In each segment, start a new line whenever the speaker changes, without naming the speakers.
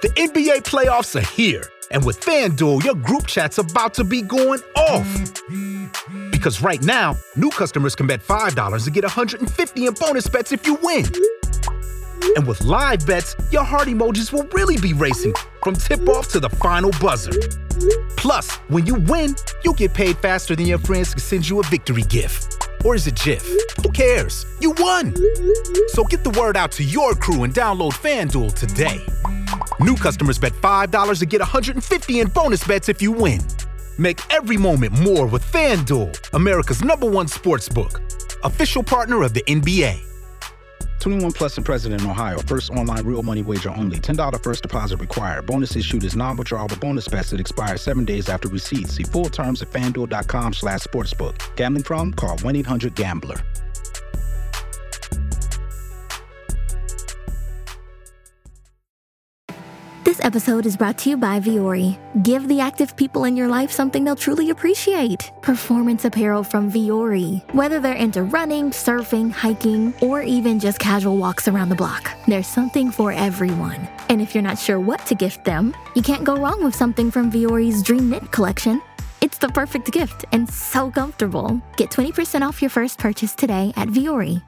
The NBA playoffs are here, and with FanDuel, your group chat's about to be going off. Because right now, new customers can bet $5 to get $150 in bonus bets if you win. And with live bets, your heart emojis will really be racing from tip-off to the final buzzer. Plus, when you win, you'll get paid faster than your friends can send you a victory gift. Or is it GIF? Who cares? You won! So get the word out to your crew and download FanDuel today. New customers bet $5 to get $150 in bonus bets if you win. Make every moment more with FanDuel, America's #1 sportsbook. Official partner of the NBA.
21 plus and present in Ohio. First online real money wager only. $10 first deposit required. Bonus issued is non-withdrawable bonus bets that expire 7 days after receipt. See full terms at FanDuel.com/sportsbook. Gambling problem? Call 1-800-GAMBLER.
This episode is brought to you by Vuori. Give the active people in your life something they'll truly appreciate. Performance apparel from Vuori. Whether they're into running, surfing, hiking, or even just casual walks around the block, there's something for everyone. And if you're not sure what to gift them, you can't go wrong with something from Vuori's Dream Knit collection. It's the perfect gift and so comfortable. Get 20% off your first purchase today at Vuori.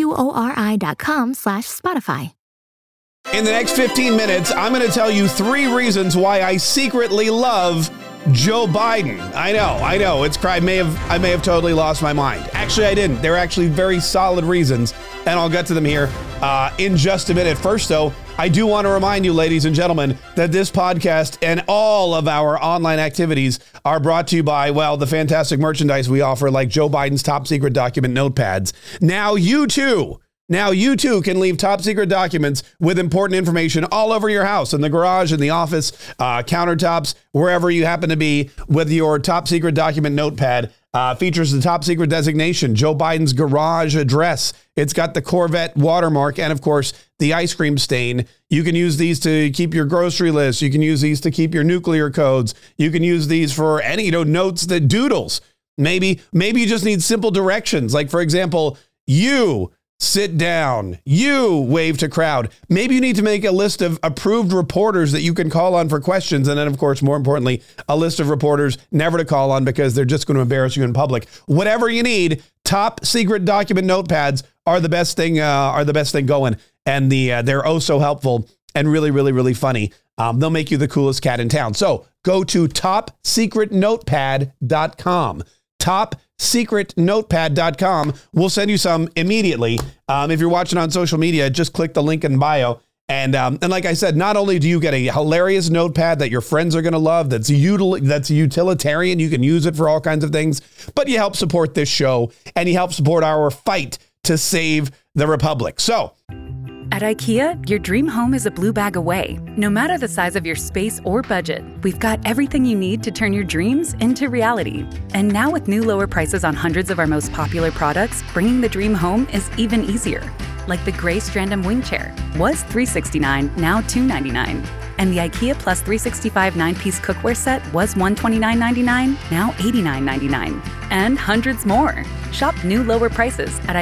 VUORI.com/Spotify.
In the next 15 minutes, I'm going to tell you 3 reasons why I secretly love Joe Biden. I know. I may have totally lost my mind. Actually, I didn't. They're actually very solid reasons, and I'll get to them here in just a minute. First, though, I do want to remind you, ladies and gentlemen, that this podcast and all of our online activities are brought to you by, well, the fantastic merchandise we offer, like Joe Biden's top secret document notepads. Now you too can leave top secret documents with important information all over your house, in the garage, in the office, countertops, wherever you happen to be, with your top secret document notepad. Features the top secret designation, Joe Biden's garage address. It's got the Corvette watermark and, of course, the ice cream stain. You can use these to keep your grocery list. You can use these to keep your nuclear codes. You can use these for any, notes, that doodles. Maybe you just need simple directions. Like, for example, you sit down, you wave to crowd. Maybe you need to make a list of approved reporters that you can call on for questions. And then, of course, more importantly, a list of reporters never to call on because they're just going to embarrass you in public. Whatever you need, top secret document notepads are the best thing going. And they're oh so helpful and really, really, really funny. They'll make you the coolest cat in town. So go to topsecretnotepad.com. Topsecretnotepad.com. We'll send you some immediately. If you're watching on social media, just click the link in bio. And like I said, not only do you get a hilarious notepad that your friends are going to love, that's utilitarian, you can use it for all kinds of things, but you help support this show and you help support our fight to save the Republic. So,
at IKEA, your dream home is a blue bag away. No matter the size of your space or budget, we've got everything you need to turn your dreams into reality. And now with new lower prices on hundreds of our most popular products, bringing the dream home is even easier. Like the gray Strandom wing chair, was $369, now $299. And the IKEA Plus 365 9-piece cookware set was $129.99, now $89.99. And hundreds more. Shop new lower prices at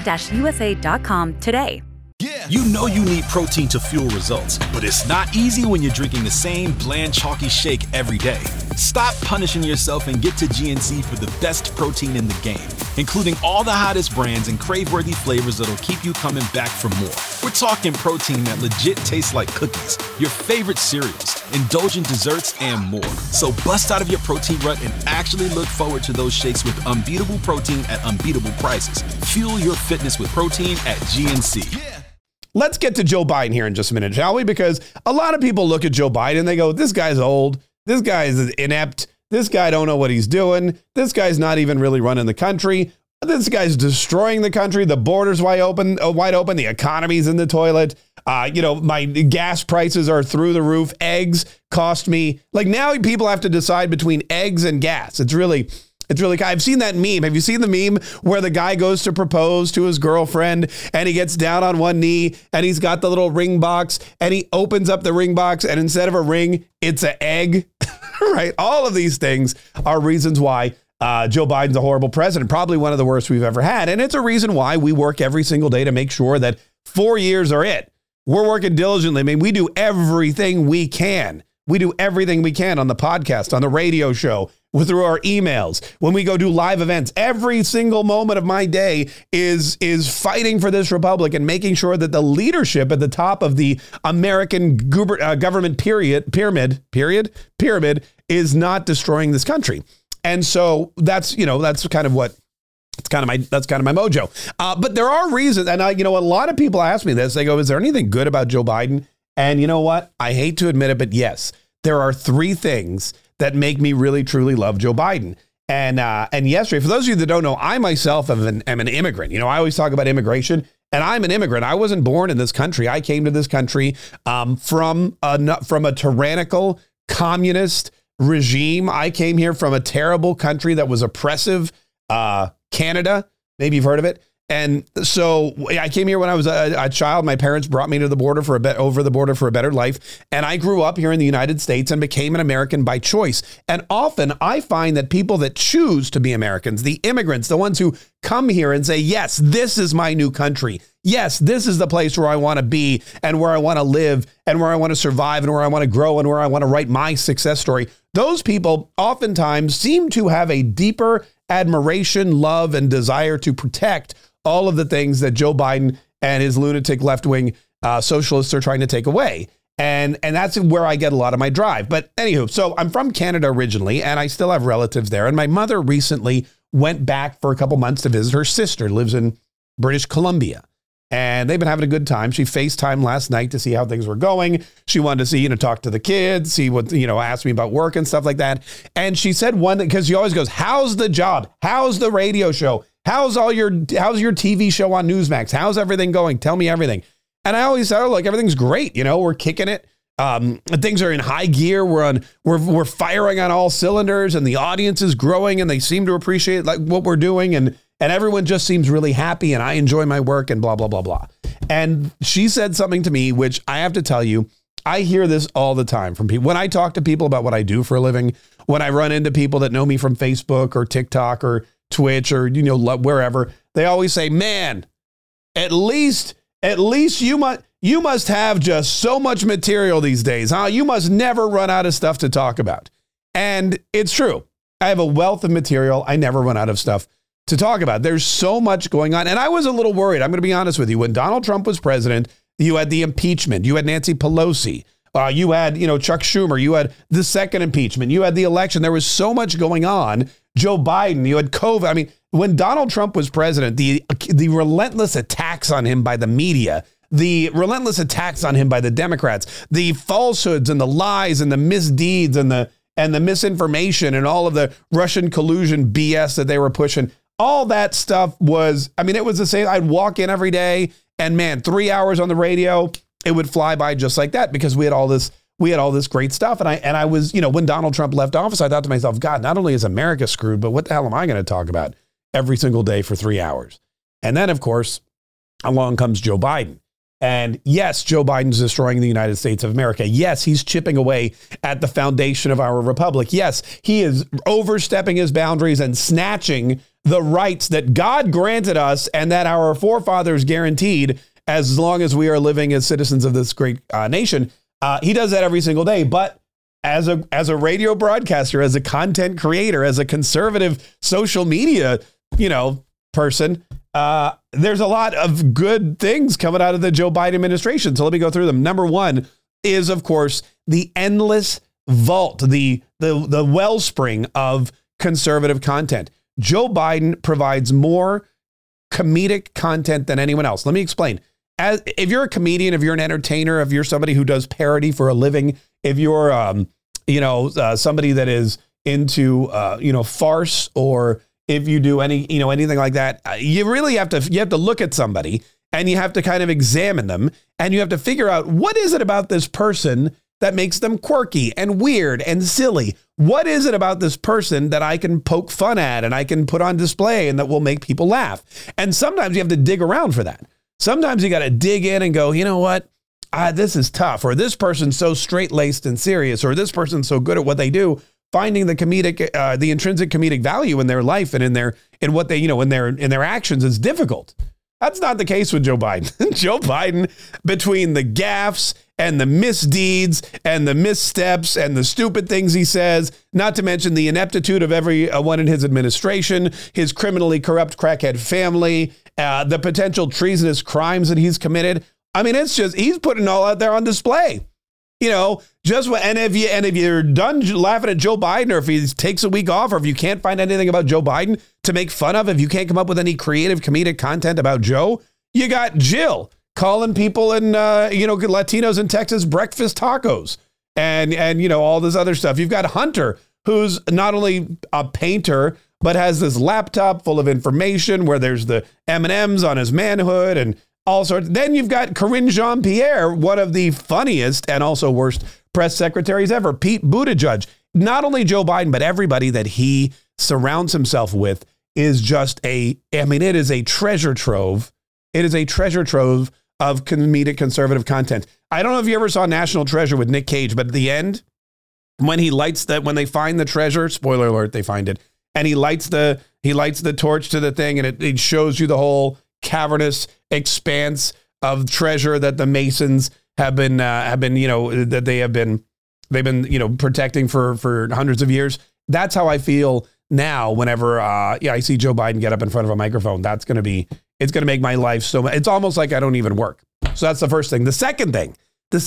IKEA-USA.com today.
You know you need protein to fuel results, but it's not easy when you're drinking the same bland, chalky shake every day. Stop punishing yourself and get to GNC for the best protein in the game, including all the hottest brands and crave-worthy flavors that'll keep you coming back for more. We're talking protein that legit tastes like cookies, your favorite cereals, indulgent desserts, and more. So bust out of your protein rut and actually look forward to those shakes with unbeatable protein at unbeatable prices. Fuel your fitness with protein at GNC.
Let's get to Joe Biden here in just a minute, shall we? Because a lot of people look at Joe Biden and they go, this guy's old. This guy is inept. This guy don't know what he's doing. This guy's not even really running the country. This guy's destroying the country. The border's wide open. The economy's in the toilet. My gas prices are through the roof. Eggs cost me. Like, now people have to decide between eggs and gas. It's really, I've seen that meme. Have you seen the meme where the guy goes to propose to his girlfriend and he gets down on one knee and he's got the little ring box and he opens up the ring box and instead of a ring, it's an egg, right? All of these things are reasons why Joe Biden's a horrible president, probably one of the worst we've ever had. And it's a reason why we work every single day to make sure that 4 years are it. We're working diligently. I mean, we do everything we can. We do everything we can on the podcast, on the radio show, through our emails, when we go do live events. Every single moment of my day is fighting for this republic and making sure that the leadership at the top of the American government pyramid is not destroying this country. And so that's kind of my mojo. But there are reasons, and a lot of people ask me this. They go, "Is there anything good about Joe Biden?" And you know what? I hate to admit it, but yes, there are three things that make me really, truly love Joe Biden. And yesterday, for those of you that don't know, I myself am an immigrant. I always talk about immigration, and I'm an immigrant. I wasn't born in this country. I came to this country from a tyrannical communist regime. I came here from a terrible country that was oppressive, Canada. Maybe you've heard of it. And so I came here when I was a child. My parents brought me to the border over the border for a better life. And I grew up here in the United States and became an American by choice. And often I find that people that choose to be Americans, the immigrants, the ones who come here and say, yes, this is my new country. Yes, this is the place where I want to be and where I want to live and where I want to survive and where I want to grow and where I want to write my success story. Those people oftentimes seem to have a deeper admiration, love, and desire to protect all of the things that Joe Biden and his lunatic left-wing socialists are trying to take away. And that's where I get a lot of my drive. But anywho, so I'm from Canada originally, and I still have relatives there. And my mother recently went back for a couple months to visit her sister, lives in British Columbia. And they've been having a good time. She FaceTimed last night to see how things were going. She wanted to see, talk to the kids, see what, ask me about work and stuff like that. And she said because she always goes, how's the job? How's the radio show? How's your TV show on Newsmax? How's everything going? Tell me everything. And I always say, everything's great. We're kicking it. Things are in high gear. We're firing on all cylinders, and the audience is growing, and they seem to appreciate what we're doing. And everyone just seems really happy, and I enjoy my work and blah, blah, blah, blah. And she said something to me, which I have to tell you, I hear this all the time from people. When I talk to people about what I do for a living, when I run into people that know me from Facebook or TikTok or Twitch or, wherever, they always say, man, at least you must have just so much material these days, huh? You must never run out of stuff to talk about. And it's true. I have a wealth of material. I never run out of stuff to talk about. There's so much going on. And I was a little worried. I'm going to be honest with you. When Donald Trump was president, you had the impeachment. You had Nancy Pelosi. You had, Chuck Schumer. You had the second impeachment. You had the election. There was so much going on. Joe Biden, you had COVID. I mean, when Donald Trump was president, the relentless attacks on him by the media, the relentless attacks on him by the Democrats, the falsehoods and the lies and the misdeeds and the misinformation and all of the Russian collusion BS that they were pushing, all that stuff was, it was the same. I'd walk in every day and man, 3 hours on the radio, it would fly by just like that because we had all this great stuff. And I was, when Donald Trump left office, I thought to myself, God, not only is America screwed, but what the hell am I going to talk about every single day for 3 hours? And then, of course, along comes Joe Biden. And yes, Joe Biden's destroying the United States of America. Yes, he's chipping away at the foundation of our republic. Yes, he is overstepping his boundaries and snatching the rights that God granted us and that our forefathers guaranteed as long as we are living as citizens of this great nation. He does that every single day. But as a radio broadcaster, as a content creator, as a conservative social media, person, there's a lot of good things coming out of the Joe Biden administration. So let me go through them. Number one is, of course, the endless vault, the wellspring of conservative content. Joe Biden provides more comedic content than anyone else. Let me explain. If you're a comedian, if you're an entertainer, if you're somebody who does parody for a living, if you're, somebody that is into, farce, or if you do anything like that, you really have to look at somebody and you have to kind of examine them and you have to figure out what is it about this person that makes them quirky and weird and silly. What is it about this person that I can poke fun at and I can put on display and that will make people laugh? And sometimes you have to dig around for that. Sometimes you got to dig in and go, you know what? This is tough. Or this person's so straight-laced and serious. Or this person's so good at what they do. Finding the comedic, the intrinsic comedic value in their life and in what they, in their actions is difficult. That's not the case with Joe Biden. Joe Biden, between the gaffes and the misdeeds and the missteps and the stupid things he says, not to mention the ineptitude of everyone in his administration, his criminally corrupt crackhead family, the potential treasonous crimes that he's committed. I mean, it's just, he's putting it all out there on display. You know, and if you're done laughing at Joe Biden, or if he takes a week off, or if you can't find anything about Joe Biden to make fun of, if you can't come up with any creative comedic content about Joe, you got Jill calling people in, Latinos in Texas breakfast tacos and, you know, all this other stuff. You've got Hunter, who's not only a painter, but has this laptop full of information where there's the M&Ms on his manhood and all sorts. Then you've got Karine Jean-Pierre, one of the funniest and also worst press secretaries ever, Pete Buttigieg. Not only Joe Biden, but everybody that he surrounds himself with is just it is a treasure trove. It is a treasure trove of comedic conservative content. I don't know if you ever saw National Treasure with Nick Cage, but at the end, when they find the treasure, spoiler alert, they find it, and he lights the torch to the thing, and it shows you the whole cavernous expanse of treasure that the Masons have been protecting for hundreds of years. That's how I feel now whenever I see Joe Biden get up in front of a microphone. It's going to make my life so much. It's almost like I don't even work. So that's the first thing. The second thing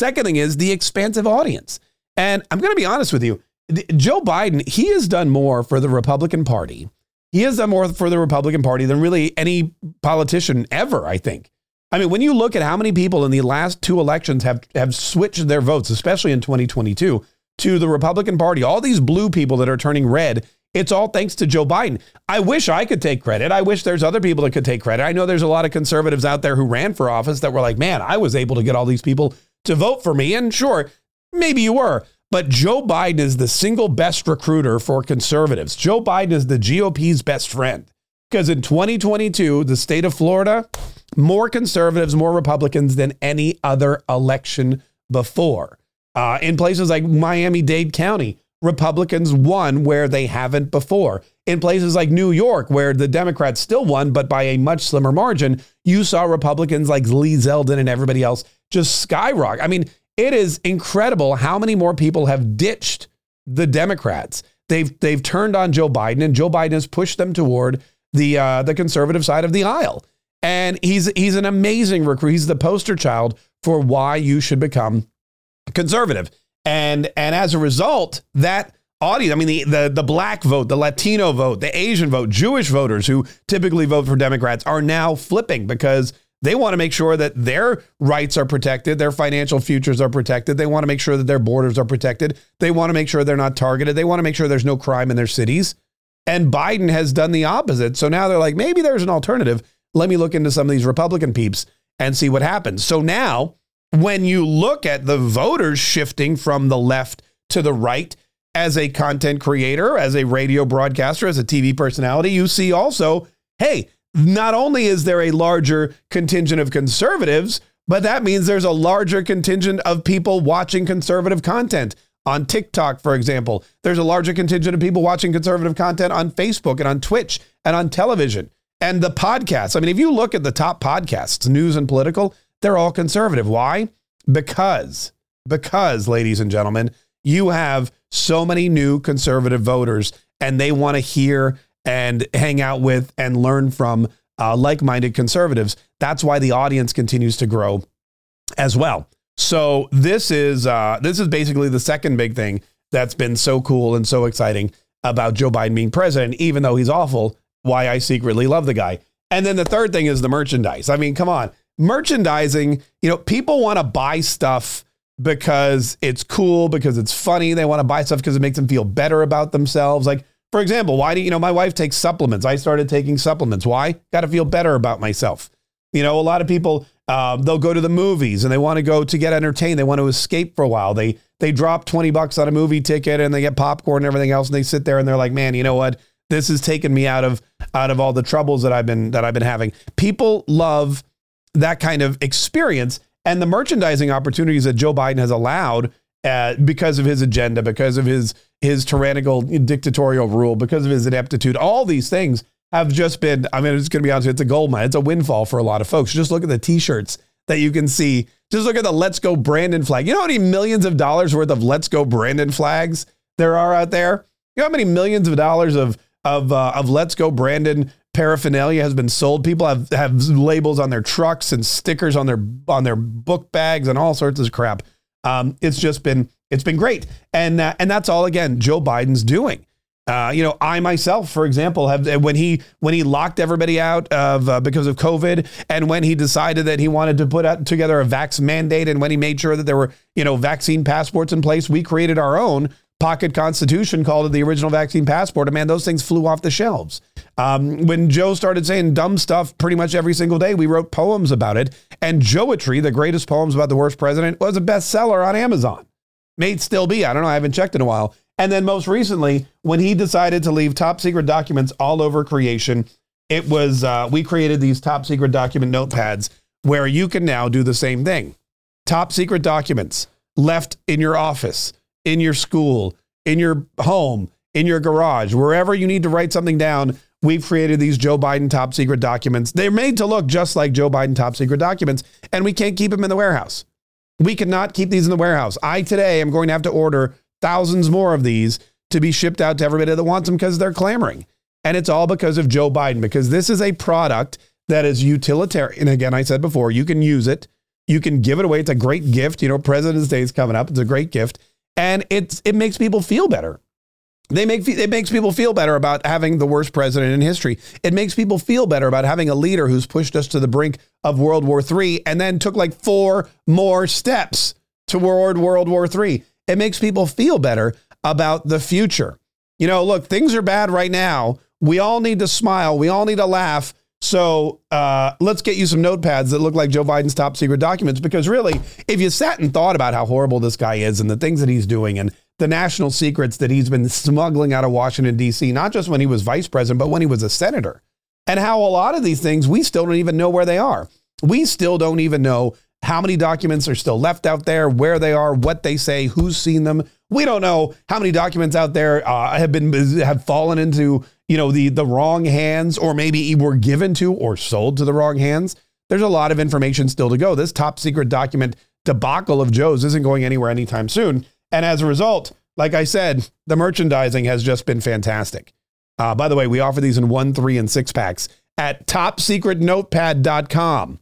is the expansive audience. And I'm going to be honest with you, Joe Biden, he has done more for the Republican Party. He has done more for the Republican Party than really any politician ever, I think. I mean, when you look at how many people in the last two elections have switched their votes, especially in 2022, to the Republican Party, all these blue people that are turning red, it's all thanks to Joe Biden. I wish I could take credit. I wish there's other people that could take credit. I know there's a lot of conservatives out there who ran for office that were like, man, I was able to get all these people to vote for me. And sure, maybe you were. But Joe Biden is the single best recruiter for conservatives. Joe Biden is the GOP's best friend. Because in 2022, the state of Florida, more conservatives, more Republicans than any other election before. In places like Miami-Dade County, Republicans won where they haven't before. In places like New York, where the Democrats still won, but by a much slimmer margin, you saw Republicans like Lee Zeldin and everybody else just skyrocket. I mean, it is incredible how many more people have ditched the Democrats. They've turned on Joe Biden, and Joe Biden has pushed them toward the conservative side of the aisle. And he's an amazing recruit. He's the poster child for why you should become conservative. And as a result, that audience, I mean, the black vote, the Latino vote, the Asian vote, Jewish voters who typically vote for Democrats are now flipping because they want to make sure that their rights are protected, their financial futures are protected. They want to make sure that their borders are protected. They want to make sure they're not targeted. They want to make sure there's no crime in their cities. And Biden has done the opposite. So now they're like, maybe there's an alternative. Let me look into some of these Republican peeps and see what happens. So now, when you look at the voters shifting from the left to the right as a content creator, as a radio broadcaster, as a TV personality, you see also, hey, not only is there a larger contingent of conservatives, but that means there's a larger contingent of people watching conservative content. On TikTok, for example, there's a larger contingent of people watching conservative content on Facebook and on Twitch and on television. And the podcasts, I mean, if you look at the top podcasts, news and political, they're all conservative. Why? Because, ladies and gentlemen, you have so many new conservative voters and they want to hear and hang out with and learn from like-minded conservatives. That's why the audience continues to grow as well. So this is basically the second big thing that's been so cool and so exciting about Joe Biden being president, even though he's awful, why I secretly love the guy. And then the third thing is the merchandise. I mean, come on. Merchandising, people want to buy stuff because it's cool, because it's funny. They want to buy stuff because it makes them feel better about themselves. Like, for example, why do my wife takes supplements? I started taking supplements. Why? Got to feel better about myself. A lot of people, they'll go to the movies and they want to go to get entertained. They want to escape for a while. They drop $20 on a movie ticket and they get popcorn and everything else. And they sit there and they're like, man, you know what? This has taken me out of all the troubles that I've been having. People love that kind of experience, and the merchandising opportunities that Joe Biden has allowed because of his agenda, because of his tyrannical dictatorial rule, because of his ineptitude, all these things have just been, I mean, it's going to be honest, it's a gold mine. It's a windfall for a lot of folks. Just look at the t-shirts that you can see. Just look at the Let's Go Brandon flag. You know how many millions of dollars worth of Let's Go Brandon flags there are out there? You know how many millions of dollars of Let's Go Brandon paraphernalia has been sold? People have labels on their trucks and stickers on their book bags and all sorts of crap. It's been great. And that's all, again, Joe Biden's doing. I myself, for example, have when he locked everybody out of because of COVID, and when he decided that he wanted to put together a vax mandate, and when he made sure that there were vaccine passports in place, we created our own pocket constitution, called it the original vaccine passport. And man, those things flew off the shelves. When Joe started saying dumb stuff pretty much every single day, we wrote poems about it. And Joetry, the greatest poems about the worst president, was a bestseller on Amazon. May still be. I don't know. I haven't checked in a while. And then most recently, when he decided to leave top secret documents all over creation, it was we created these top secret document notepads where you can now do the same thing. Top secret documents left in your office, in your school, in your home, in your garage, wherever you need to write something down. We've created these Joe Biden top secret documents. They're made to look just like Joe Biden top secret documents, and we can't keep them in the warehouse. We cannot keep these in the warehouse. I today am going to have to order thousands more of these to be shipped out to everybody that wants them because they're clamoring. And it's all because of Joe Biden, because this is a product that is utilitarian. And again, I said before, you can use it. You can give it away. It's a great gift. President's Day is coming up. It's a great gift. And it makes people feel better. It makes people feel better about having the worst president in history. It makes people feel better about having a leader who's pushed us to the brink of World War III and then took like 4 more steps toward World War III. It makes people feel better about the future. Look, things are bad right now. We all need to smile. We all need to laugh. So let's get you some notepads that look like Joe Biden's top secret documents, because really, if you sat and thought about how horrible this guy is and the things that he's doing and the national secrets that he's been smuggling out of Washington, D.C., not just when he was vice president, but when he was a senator, and how a lot of these things, we still don't even know where they are. We still don't even know how many documents are still left out there, where they are, what they say, who's seen them. We don't know how many documents out there have fallen into, the wrong hands, or maybe were given to or sold to the wrong hands. There's a lot of information still to go. This top secret document debacle of Joe's isn't going anywhere anytime soon. And as a result, like I said, the merchandising has just been fantastic. By the way, we offer these in 1, 3, and 6 packs at topsecretnotepad.com.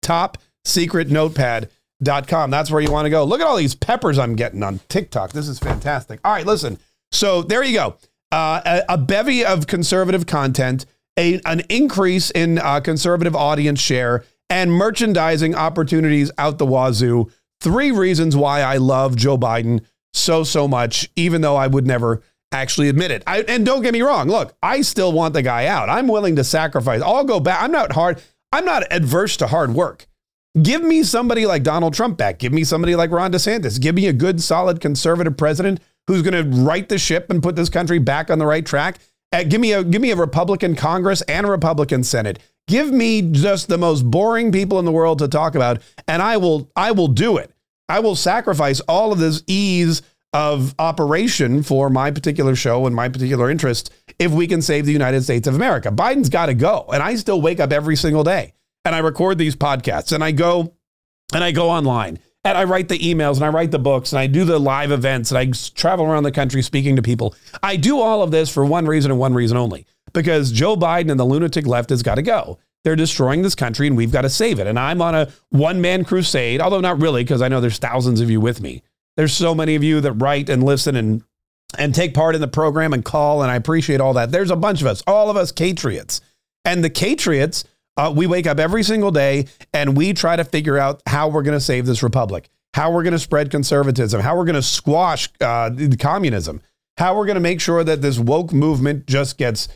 Topsecretnotepad.com. That's where you want to go. Look at all these peppers I'm getting on TikTok. This is fantastic. All right, listen. So there you go. A bevy of conservative content, an increase in conservative audience share, and merchandising opportunities out the wazoo. 3 reasons why I love Joe Biden so much, even though I would never actually admit it. And don't get me wrong. Look, I still want the guy out. I'm willing to sacrifice. I'll go back. I'm not adverse to hard work. Give me somebody like Donald Trump back. Give me somebody like Ron DeSantis. Give me a good, solid conservative president who's going to right the ship and put this country back on the right track. Give me a Republican Congress and a Republican Senate. Give me just the most boring people in the world to talk about, and I will do it. I will sacrifice all of this ease of operation for my particular show and my particular interest if we can save the United States of America. Biden's got to go. And I still wake up every single day and I record these podcasts and I go online and I write the emails and I write the books and I do the live events and I travel around the country speaking to people. I do all of this for one reason and one reason only, because Joe Biden and the lunatic left has got to go. They're destroying this country and we've got to save it. And I'm on a one-man crusade, although not really, because I know there's thousands of you with me. There's so many of you that write and listen and take part in the program and call, and I appreciate all that. There's a bunch of us, all of us Catriots. And the Catriots, we wake up every single day and we try to figure out how we're going to save this republic, how we're going to spread conservatism, how we're going to squash communism, how we're going to make sure that this woke movement just gets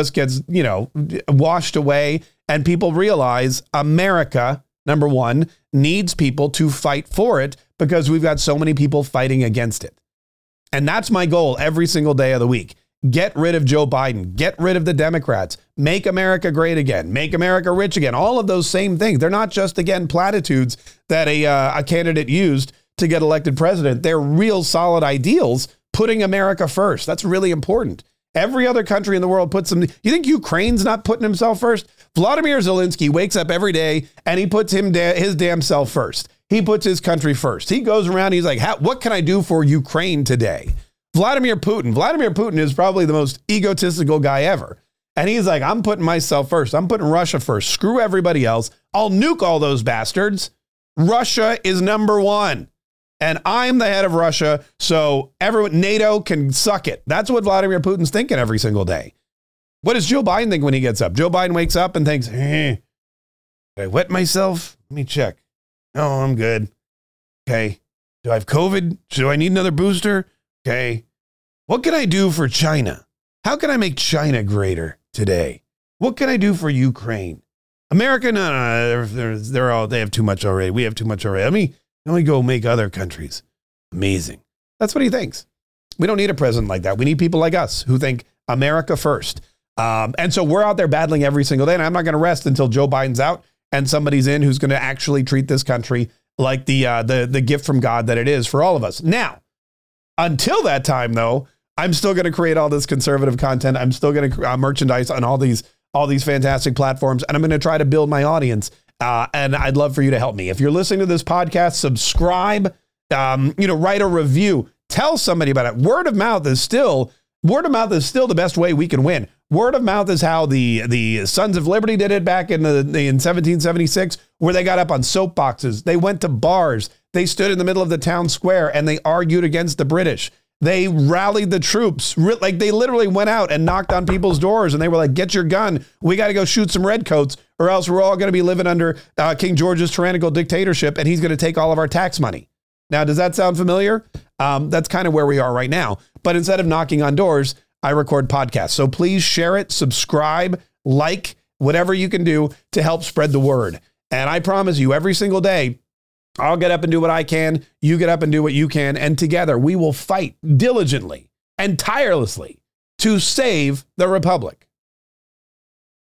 washed away, and people realize America, number one, needs people to fight for it because we've got so many people fighting against it. And that's my goal every single day of the week. Get rid of Joe Biden. Get rid of the Democrats. Make America great again. Make America rich again. All of those same things. They're not just, again, platitudes that a candidate used to get elected president. They're real solid ideals, putting America first. That's really important. Every other country in the world puts them. You think Ukraine's not putting himself first? Vladimir Zelensky wakes up every day and he puts his damn self first. He puts his country first. He goes around. He's like, what can I do for Ukraine today? Vladimir Putin is probably the most egotistical guy ever. And he's like, I'm putting myself first. I'm putting Russia first. Screw everybody else. I'll nuke all those bastards. Russia is number one. And I'm the head of Russia, so NATO can suck it. That's what Vladimir Putin's thinking every single day. What does Joe Biden think when he gets up? Joe Biden wakes up and thinks, did I wet myself? Let me check. No, I'm good. Okay. Do I have COVID? Do I need another booster? Okay. What can I do for China? How can I make China greater today? What can I do for Ukraine? America, no, they have too much already. We have too much already. Let me go make other countries amazing. That's what he thinks. We don't need a president like that. We need people like us who think America first. And so we're out there battling every single day. And I'm not going to rest until Joe Biden's out and somebody's in who's going to actually treat this country like the gift from God that it is for all of us. Now, until that time, though, I'm still going to create all this conservative content. I'm still going to merchandise on all these fantastic platforms. And I'm going to try to build my audience. And I'd love for you to help me. If you're listening to this podcast, subscribe, write a review, tell somebody about it. Word of mouth is still the best way we can win. Word of mouth is how the Sons of Liberty did it back in 1776, where they got up on soapboxes. They went to bars. They stood in the middle of the town square and they argued against the British. They rallied the troops. Like they literally went out and knocked on people's doors and they were like, get your gun. We got to go shoot some redcoats or else we're all going to be living under King George's tyrannical dictatorship and he's going to take all of our tax money. Now, does that sound familiar? That's kind of where we are right now. But instead of knocking on doors, I record podcasts. So please share it, subscribe, like, whatever you can do to help spread the word. And I promise you every single day, I'll get up and do what I can. You get up and do what you can. And together we will fight diligently and tirelessly to save the Republic.